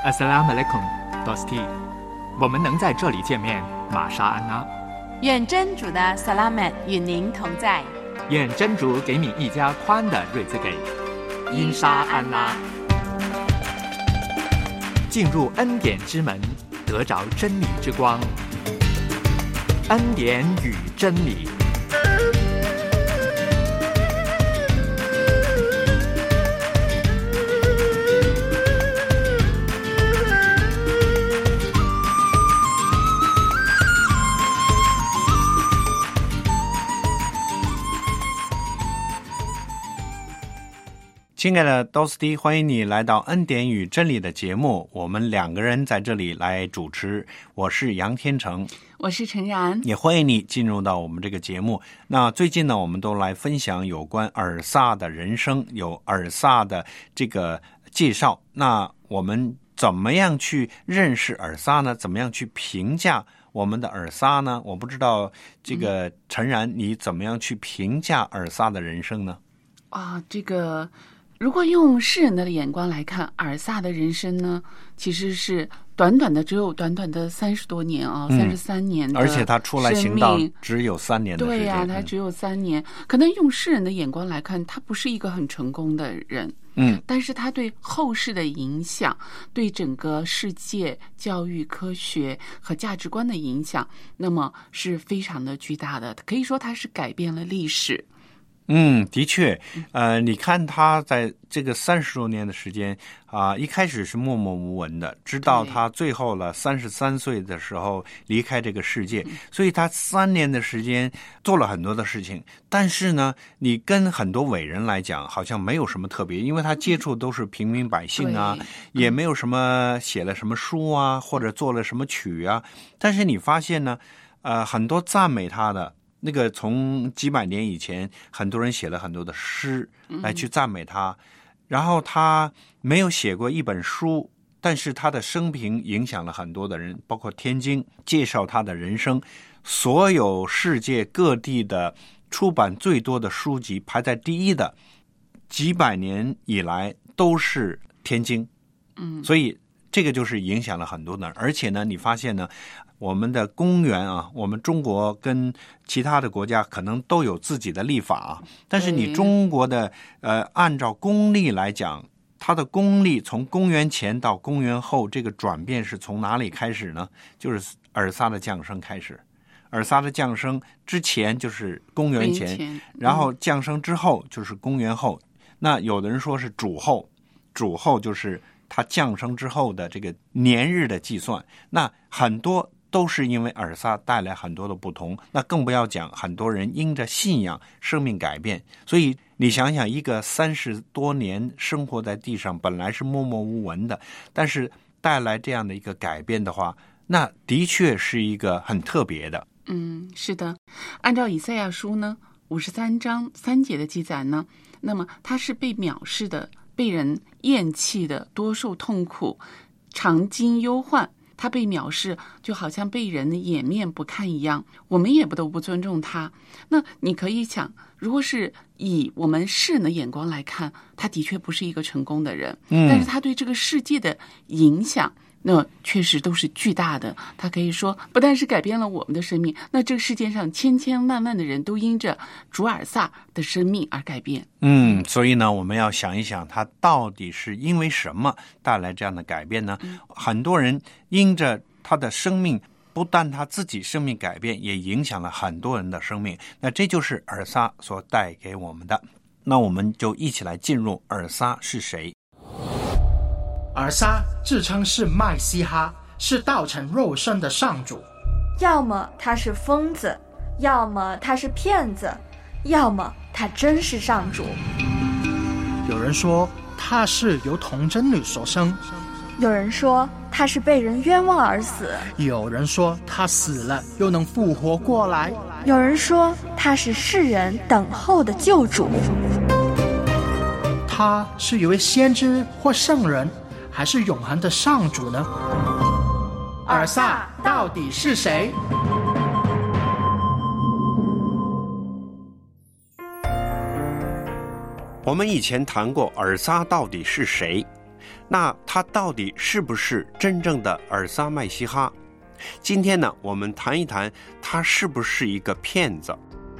Assalamualaikum, Dosti。我们能在这里见面，玛莎安娜。 愿真主的 Salamat 与您同在。 愿真主给你一家宽的瑞兹给。因沙安拉。进入恩典之门，得着真理之光。恩典与真理。 亲爱的 Dosti， 欢迎你来到恩典与真理的节目，我们两个人在这里来主持，我是杨天成， 我是陈然， 也欢迎你进入到我们这个节目。那最近呢，我们都来分享有关尔撒的人生，有尔撒的这个介绍。那我们怎么样去认识尔撒呢？怎么样去评价我们的尔撒呢？我不知道这个陈然，你怎么样去评价尔撒的人生呢？ 这个如果用世人的眼光来看，尔撒的人生呢，其实是只有短短的30多年啊，33年的生命， 而且他出来行道只有3年的时间。 对呀，他只有3年。可能用世人的眼光来看，他不是一个很成功的人，但是他对后世的影响，对整个世界教育、科学和价值观的影响，那么是非常的巨大的。可以说他是改变了历史。 的确，你看他在这个30多年的时间一开始是默默无闻的，直到他最后了33岁的时候离开这个世界，所以他3年的时间做了很多的事情。但是呢，你跟很多伟人来讲，好像没有什么特别，因为他接触都是平民百姓啊，也没有什么写了什么书啊，或者做了什么曲啊。但是你发现呢，很多赞美他的。那个从几百年以前，很多人写了很多的诗来去赞美他，然后他没有写过一本书，但是他的生平影响了很多的人，包括天津介绍他的人生，所有世界各地的出版最多的书籍排在第一的，几百年以来都是天津，所以这个就是影响了很多的人。而且呢，你发现呢，我们的公园我们中国跟其他的国家可能都有自己的立法但是你中国的按照公历来讲，它的公历从公元前到公元后这个转变是从哪里开始呢？就是尔撒的降生开始。尔撒的降生之前就是公元前，然后降生之后就是公元后。那有的人说是主后就是他降生之后的这个年日的计算。那很多都是因为尔撒带来很多的不同，那更不要讲很多人因着信仰生命改变。所以你想想，一个30多年生活在地上，本来是默默无闻的，但是带来这样的一个改变的话，那的确是一个很特别的。 是的，按照以赛亚书呢53章3节的记载呢，那么他是被藐视的，被人厌弃的，多受痛苦，常经忧患。他被藐视，就好像被人掩面不看一样，我们也都不尊重他。那你可以想，如果是以我们世人的眼光来看，他的确不是一个成功的人，但是他对这个世界的影响，那确实都是巨大的。他可以说不但是改变了我们的生命，那这个世界上千千万万的人都因着主尔撒的生命而改变。 所以呢，我们要想一想，他到底是因为什么带来这样的改变呢？很多人因着他的生命，不但他自己生命改变，也影响了很多人的生命。那这就是尔撒所带给我们的。那我们就一起来进入尔撒是谁。 尔撒自称是麦西哈，是道成肉身的上主。 要么他是疯子，要么他是骗子，要么他真是上主。 有人说他是由童贞女所生， 有人说他是被人冤枉而死， 有人说他死了又能复活过来， 有人说他是世人等候的救主。 他是一位先知或圣人，还是永恒的上主呢？尔撒到底是谁？ 我们以前谈过尔撒到底是谁， 那他到底是不是真正的尔撒麦西哈？今天呢，我们谈一谈他是不是一个骗子。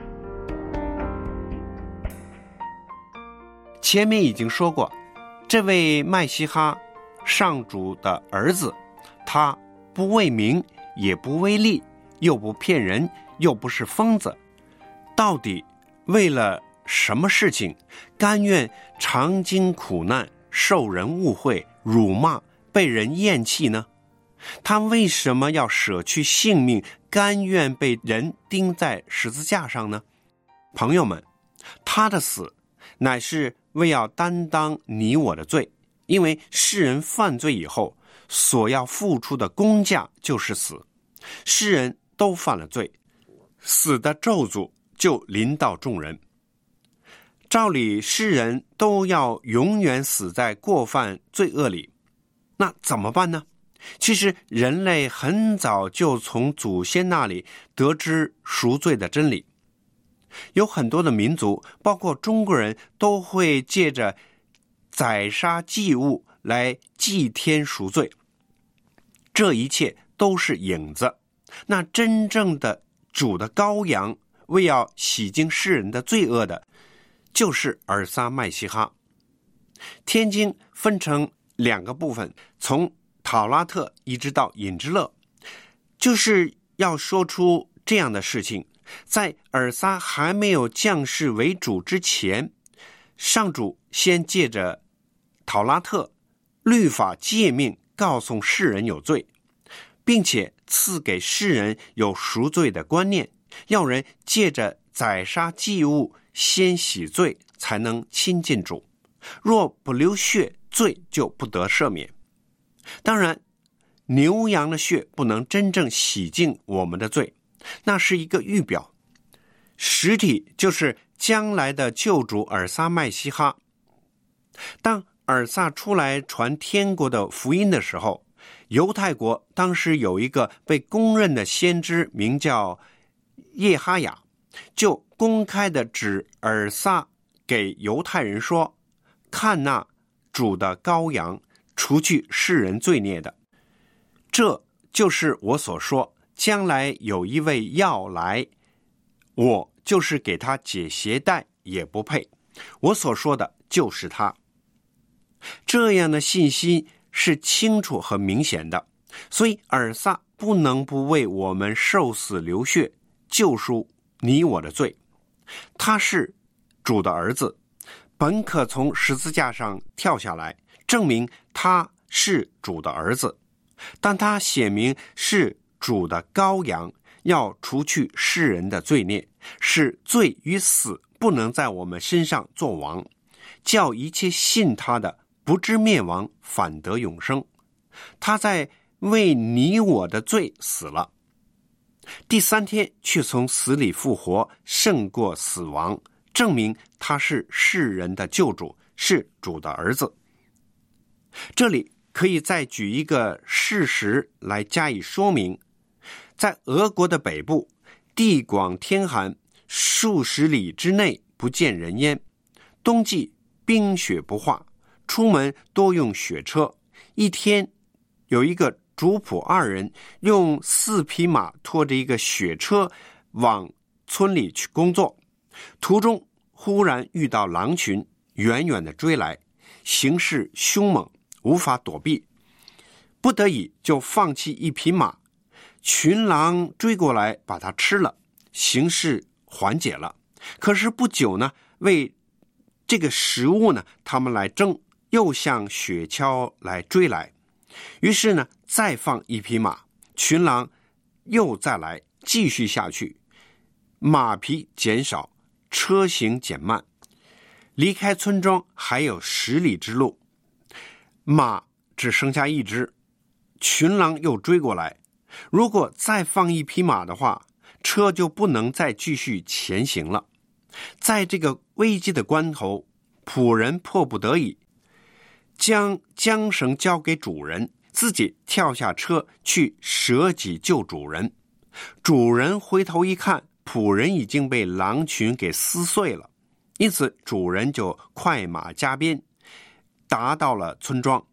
前面已经说过，这位麦西哈，上主的儿子，他不为名，也不为利，又不骗人，又不是疯子，到底为了什么事情甘愿尝经苦难，受人误会、辱骂，被人厌弃呢？他为什么要舍去性命，甘愿被人钉在十字架上呢？朋友们，他的死乃是为要担当你我的罪，因为世人犯罪以后所要付出的工价就是死，世人都犯了罪，死的咒诅就临到众人。照理世人都要永远死在过犯罪恶里，那怎么办呢？其实人类很早就从祖先那里得知赎罪的真理，有很多的民族，包括中国人，都会借着宰杀祭物来祭天赎罪，这一切都是影子。那真正的主的羔羊，为要洗净世人的罪恶的，就是尔撒麦西哈。天经分成2个部分，从讨拉特一直到隐之勒，就是要说出这样的事情。在尔撒还没有降世为主之前，上主先借着讨拉特律法诫命告诉世人有罪，并且赐给世人有赎罪的观念，要人借着宰杀祭物先洗罪，才能亲近主。若不流血，罪就不得赦免。当然，牛羊的血不能真正洗净我们的罪，那是一个预表，实体就是将来的救主尔撒麦西哈。当尔撒出来传天国的福音的时候，犹太国当时有一个被公认的先知，名叫耶哈雅，就公开的指尔撒给犹太人说，看那主的羔羊，除去世人罪孽的。这就是我所说，将来有一位要来，我就是给他解鞋带也不配。我所说的就是他。这样的信息是清楚和明显的，所以尔撒不能不为我们受死流血，救赎你我的罪。他是主的儿子，本可从十字架上跳下来，证明他是主的儿子，但他显明是主的羔羊，要除去世人的罪孽，使罪与死不能在我们身上作王，叫一切信他的不至灭亡，反得永生。他在为你我的罪死了，第3天却从死里复活，胜过死亡，证明他是世人的救主，是主的儿子。这里可以再举一个事实来加以说明。在俄国的北部，地广天寒，数十里之内不见人烟，冬季冰雪不化，出门多用雪车。一天有一个主仆2人用4匹马拖着一个雪车往村里去工作，途中忽然遇到狼群，远远地追来，形势凶猛，无法躲避，不得已就放弃1匹马。群狼追过来把它吃了，形势缓解了。可是不久呢，为这个食物呢，他们来争，又向雪橇来追来。于是呢，再放1匹马，群狼又再来，继续下去，马匹减少，车行减慢，离开村庄还有10里之路，马只剩下1只，群狼又追过来。如果再放1匹马的话，车就不能再继续前行了。在这个危机的关头，仆人迫不得已将缰绳交给主人，自己跳下车去舍己救主人。主人回头一看，仆人已经被狼群给撕碎了，因此主人就快马加鞭，达到了村庄，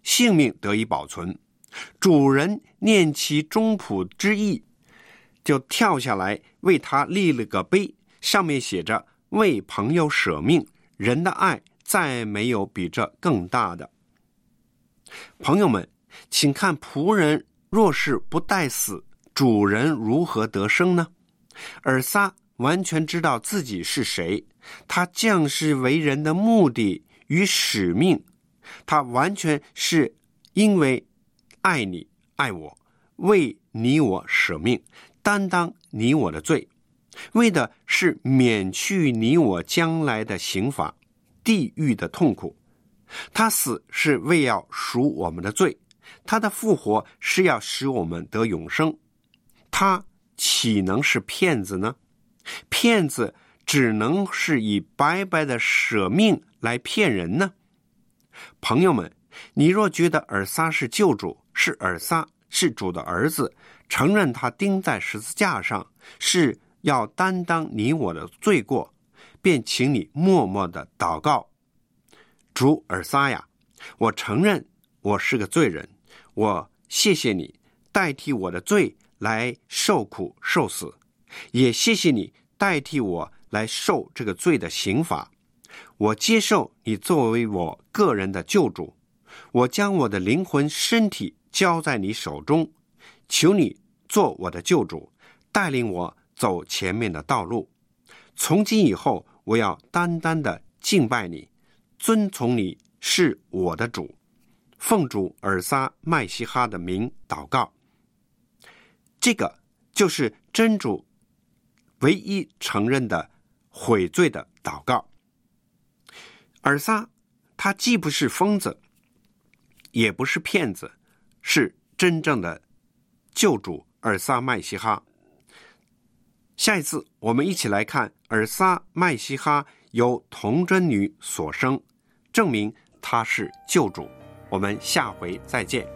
性命得以保存。主人念其忠仆之意，就跳下来为他立了个碑，上面写着为朋友舍命，人的爱再没有比这更大的。朋友们，请看，仆人若是不待死，主人如何得生呢？尔撒完全知道自己是谁，他降世为人的目的与使命，他完全是因为爱你爱我，为你我舍命，担当你我的罪，为的是免去你我将来的刑罚，地狱的痛苦。他死是为要赎我们的罪，他的复活是要使我们得永生。他岂能是骗子呢？骗子只能是以白白的舍命来骗人呢。朋友们，你若觉得尔撒是救主，是尔撒是主的儿子，承认他钉在十字架上是要担当你我的罪过，便请你默默的祷告：主尔撒呀，我承认我是个罪人，我谢谢你代替我的罪来受苦受死，也谢谢你代替我来受这个罪的刑罚。我接受你作为我个人的救主，我将我的灵魂身体交在你手中，求你做我的救主，带领我走前面的道路。从今以后，我要单单的敬拜你，遵从你是我的主。奉主尔撒麦西哈的名祷告。这个就是真主唯一承认的悔罪的祷告。尔撒他既不是疯子，也不是骗子，是真正的救主尔撒麦西哈。下一次我们一起来看尔撒麦西哈由童贞女所生，证明他是救主。我们下回再见。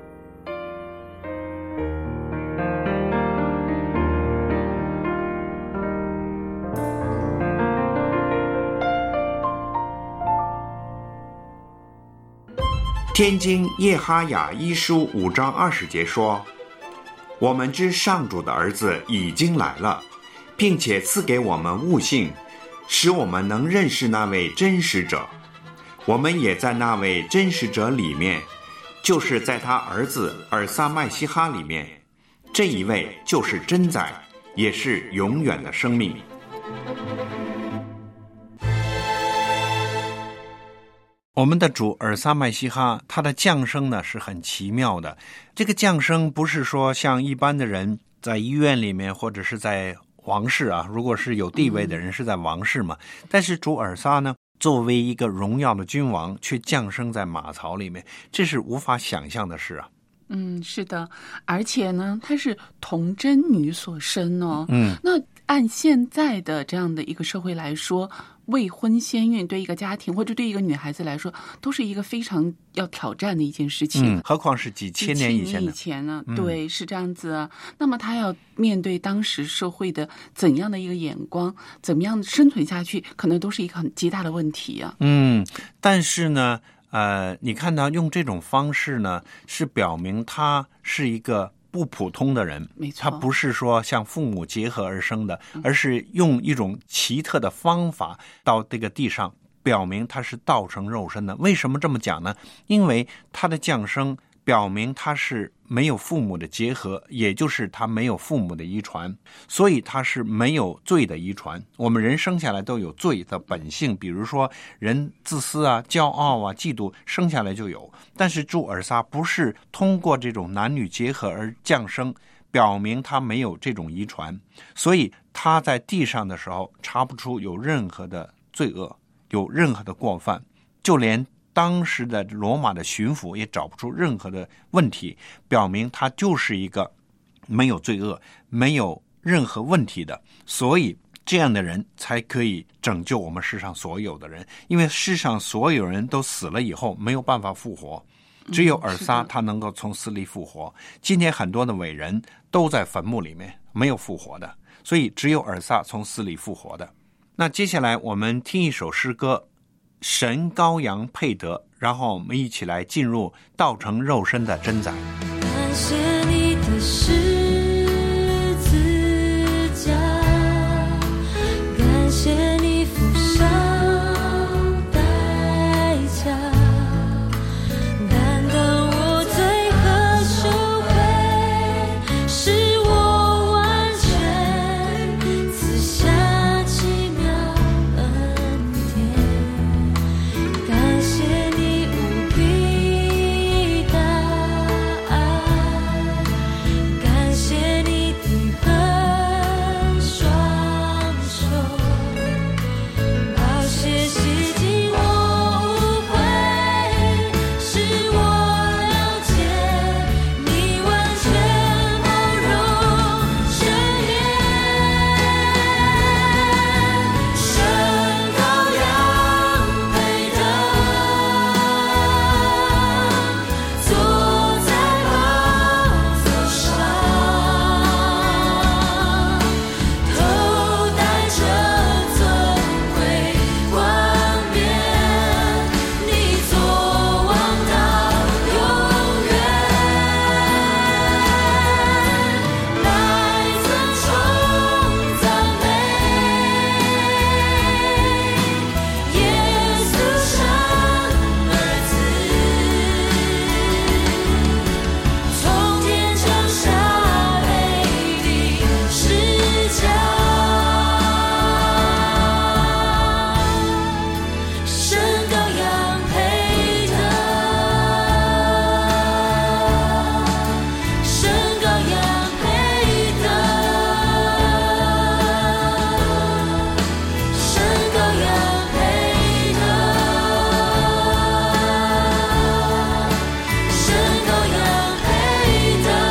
天经耶哈雅一书5章20节说，我们知上主的儿子已经来了，并且赐给我们悟性，使我们能认识那位真实者。我们也在那位真实者里面，就是在他儿子尔撒麦西哈里面。这一位就是真宰，也是永远的生命。我们的主尔撒麦西哈，他的降生呢是很奇妙的。这个降生不是说像一般的人在医院里面，或者是在王室啊，如果是有地位的人是在王室嘛。但是主尔撒呢，作为一个荣耀的君王，却降生在马槽里面，这是无法想象的事啊。 是的，而且呢，她是童贞女所生哦。那按现在的这样的一个社会来说，未婚先孕对一个家庭或者对一个女孩子来说，都是一个非常要挑战的一件事情。 何况是几千年以前呢？对，是这样子啊。那么她要面对当时社会的怎样的一个眼光，怎么样生存下去，可能都是一个很极大的问题啊。 但是呢，你看他用这种方式呢，是表明他是一个不普通的人。 没错， 他不是说像父母结合而生的，而是用一种奇特的方法到这个地上，表明他是道成肉身的。为什么这么讲呢？因为他的降生表明他是没有父母的结合，也就是他没有父母的遗传，所以他是没有罪的遗传。我们人生下来都有罪的本性，比如说人自私啊、骄傲啊、嫉妒，生下来就有。但是主尔撒不是通过这种男女结合而降生，表明他没有这种遗传，所以他在地上的时候查不出有任何的罪恶，有任何的过犯，就连当时的罗马的巡抚也找不出任何的问题，表明他就是一个没有罪恶、没有任何问题的。所以这样的人才可以拯救我们世上所有的人，因为世上所有人都死了以后没有办法复活，只有尔撒他能够从死里复活。今天很多的伟人都在坟墓里面没有复活的，所以只有尔撒从死里复活的。那接下来我们听一首诗歌，神羔羊配得， 然后我们一起来进入道成肉身的真载。 感谢你的十字架，感谢你付上代价，担当我罪和羞愧，使我完全赐下奇妙恩典。感谢你无比大爱，感谢你的恩双手，宝血洗净我无悔，使我了解你完全包容赦免。神羔羊配得坐在宝座上，头戴着尊贵冠冕，你作王到永远，来尊崇赞美耶稣神儿子，从天降下美的施教，神羔羊配得，神羔羊配得，神羔羊配得，神羔羊配得。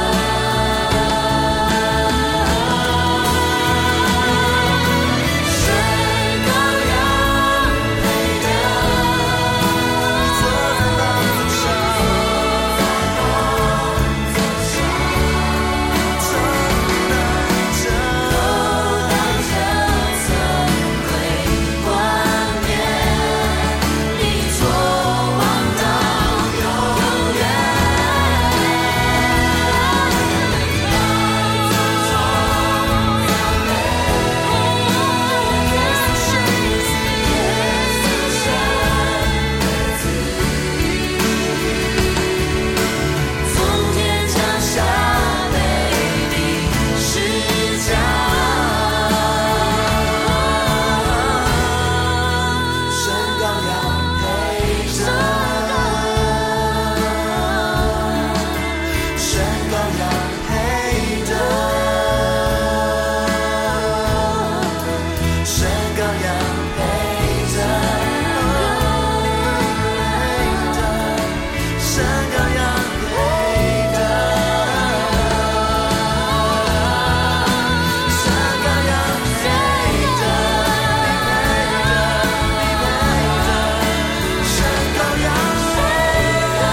从天降下美的施教，神羔羊配得，神羔羊配得，神羔羊配得，神羔羊配得，神羔羊配得，神羔羊配得，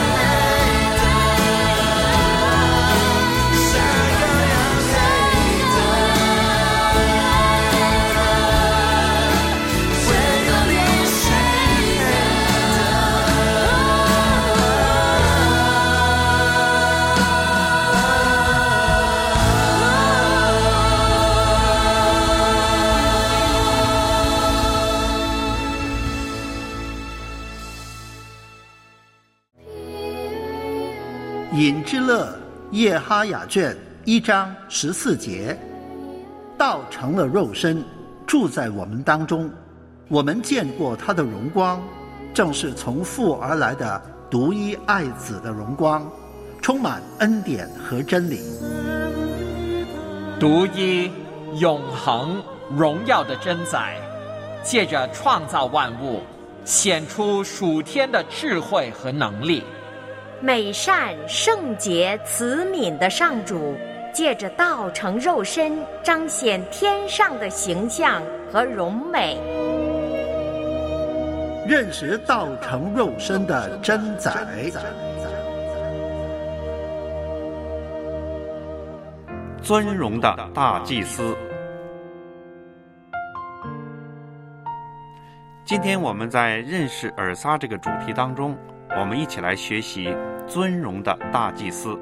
引之乐耶哈雅卷1章14节，道成了肉身，住在我们当中，我们见过他的荣光，正是从父而来的独一爱子的荣光，充满恩典和真理。 独一、永恒、荣耀的真载，借着创造万物，显出属天的智慧和能力。 美善、圣洁、慈悯的上主，借着道成肉身，彰显天上的形象和荣美。 认识道成肉身的真载。 尊荣的大祭司。 今天我们在认识尔撒这个主题当中，我们一起来学习尊荣的大祭司。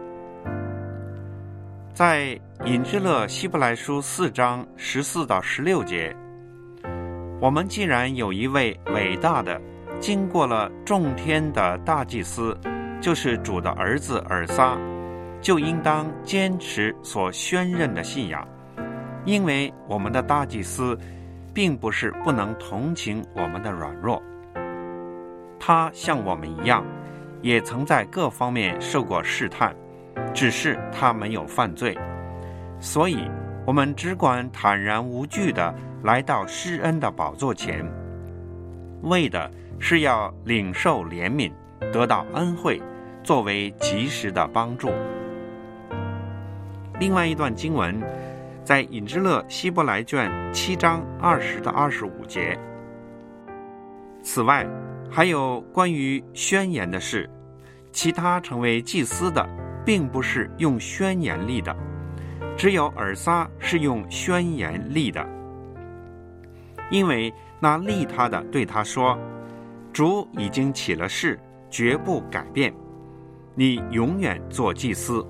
在以斯勒希伯来书4章14到16节，我们既然有一位伟大的经过了众天的大祭司，就是主的儿子尔撒，就应当坚持所宣认的信仰，因为我们的大祭司并不是不能同情我们的软弱，他像我们一样，也曾在各方面受过试探，只是他没有犯罪。所以我们只管坦然无惧地来到施恩的宝座前，为的是要领受怜悯，得到恩惠，作为及时的帮助。另外一段经文在以斯勒希伯来卷7章20到25节。此外，还有关于宣言的事，其他成为祭司的并不是用宣言立的，只有尔撒是用宣言立的。因为那立他的对他说，主已经起了誓，绝不改变，你永远做祭司。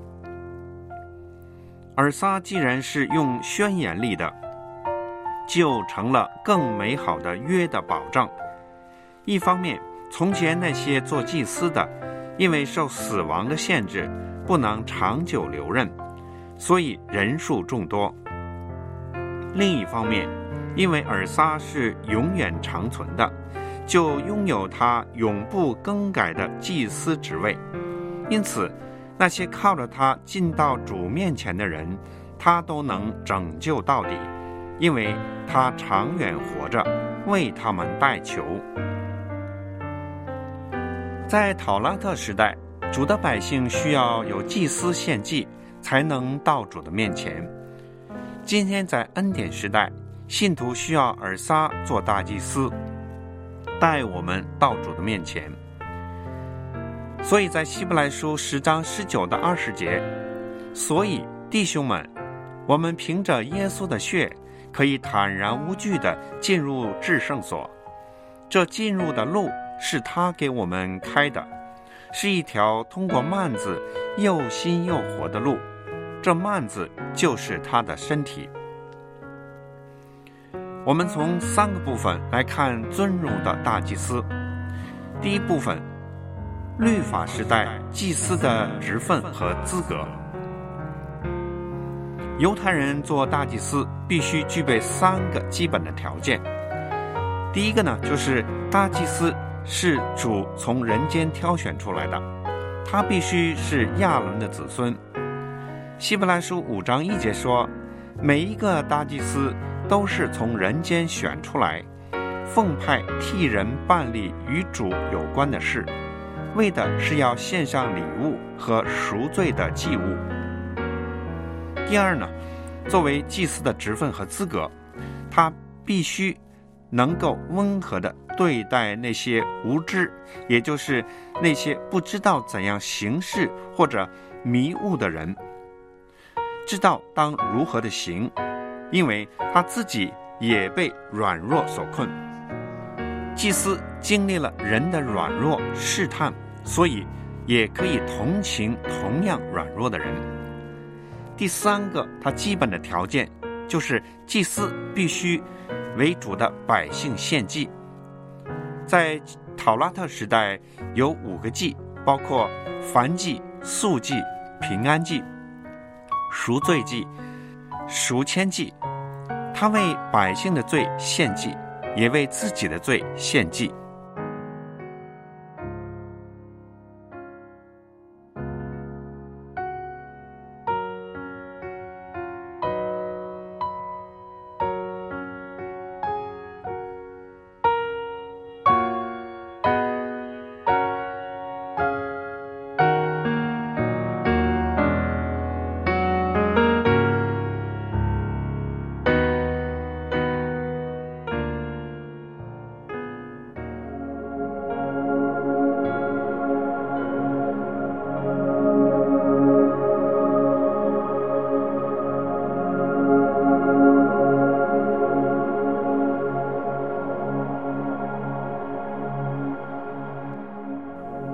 尔撒既然是用宣言立的，就成了更美好的约的保障。一方面，从前那些做祭司的，因为受死亡的限制，不能长久留任，所以人数众多。另一方面，因为尔撒是永远长存的，就拥有他永不更改的祭司职位，因此那些靠着他进到主面前的人，他都能拯救到底，因为他长远活着，为他们代求。在讨拉特时代，主的百姓需要有祭司献祭，才能到主的面前。今天在恩典时代，信徒需要尔撒做大祭司，带我们到主的面前。所以在希伯来书10章19到20节，所以弟兄们，我们凭着耶稣的血，可以坦然无惧地进入至圣所。这进入的路是他给我们开的，是一条通过幔子又新又活的路，这幔子就是他的身体。我们从3个部分来看尊荣的大祭司。第一部分，律法时代祭司的职分和资格。犹太人做大祭司必须具备3个基本的条件。第一个呢，就是大祭司是主从人间挑选出来的，他必须是亚伦的子孙。希伯来书5章1节说，每一个大祭司都是从人间选出来，奉派替人办理与主有关的事，为的是要献上礼物和赎罪的祭物。第二呢，作为祭司的职分和资格，他必须能够温和地对待那些无知，也就是那些不知道怎样行事或者迷误的人，知道当如何的行，因为他自己也被软弱所困。祭司经历了人的软弱试探，所以也可以同情同样软弱的人。第3个，他基本的条件就是祭司必须为主的百姓献祭。在讨拉特时代有5个祭，包括燔祭、素祭、平安祭、赎罪祭、赎愆祭。他为百姓的罪献祭，也为自己的罪献祭。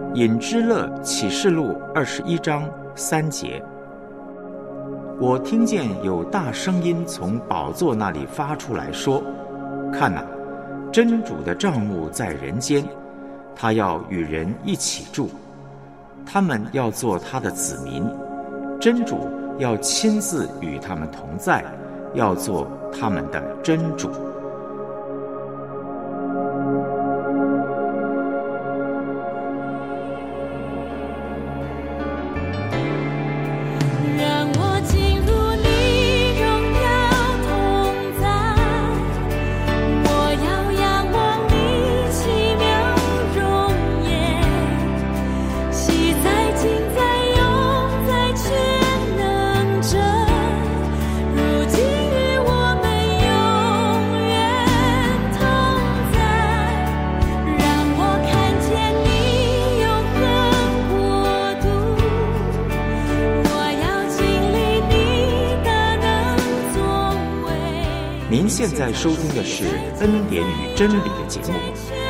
引之乐启示录21章3节。我听见有大声音从宝座那里发出来说：看哪，真主的帐幕在人间，他要与人一起住，他们要做他的子民，真主要亲自与他们同在，要做他们的真主。您现在收听的是《恩典与真理》的节目。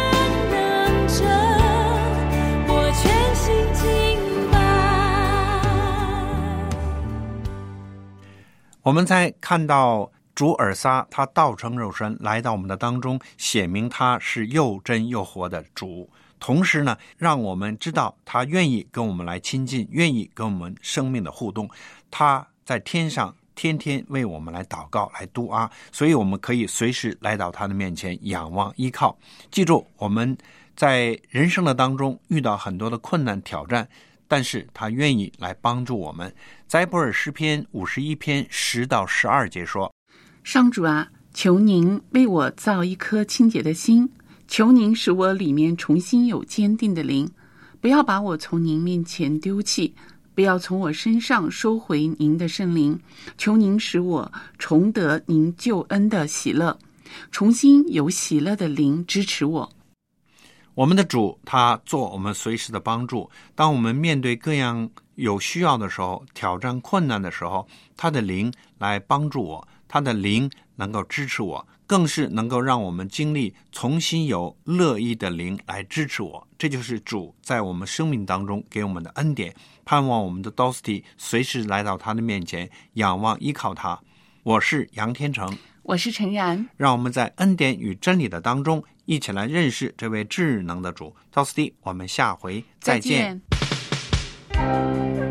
我们在看到主尔撒他道成肉身来到我们的当中，显明他是又真又活的主，同时呢，让我们知道他愿意跟我们来亲近，愿意跟我们生命的互动。他在天上天天为我们来祷告，来督阿，所以我们可以随时来到他的面前仰望依靠。记住，我们在人生的当中遇到很多的困难挑战，但是他愿意来帮助我们。在伯尔诗篇51篇10到12节说： 上主啊，求您为我造一颗清洁的心，求您使我里面重新有坚定的灵，不要把我从您面前丢弃，不要从我身上收回您的圣灵，求您使我重得您救恩的喜乐，重新有喜乐的灵支持我。 我们的主他做我们随时的帮助，当我们面对各样有需要的时候，挑战困难的时候，他的灵来帮助我，他的灵能够支持我，更是能够让我们经历重新有乐意的灵来支持我。这就是主在我们生命当中给我们的恩典，盼望我们的 Dosty 随时来到他的面前，仰望依靠他。我是杨天成， 我是陈然， 让我们在恩典与真理的当中一起来认识这位至能的主。Dosty，我们下回再见。